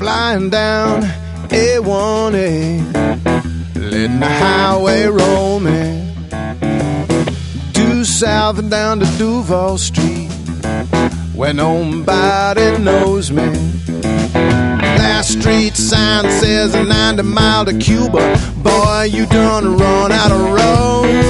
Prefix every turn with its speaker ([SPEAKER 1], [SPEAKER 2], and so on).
[SPEAKER 1] flying down A1A, letting the highway roll me due south and down to Duval Street, where nobody knows me. Last street sign says a 90 mile to Cuba. Boy, you done run out of road.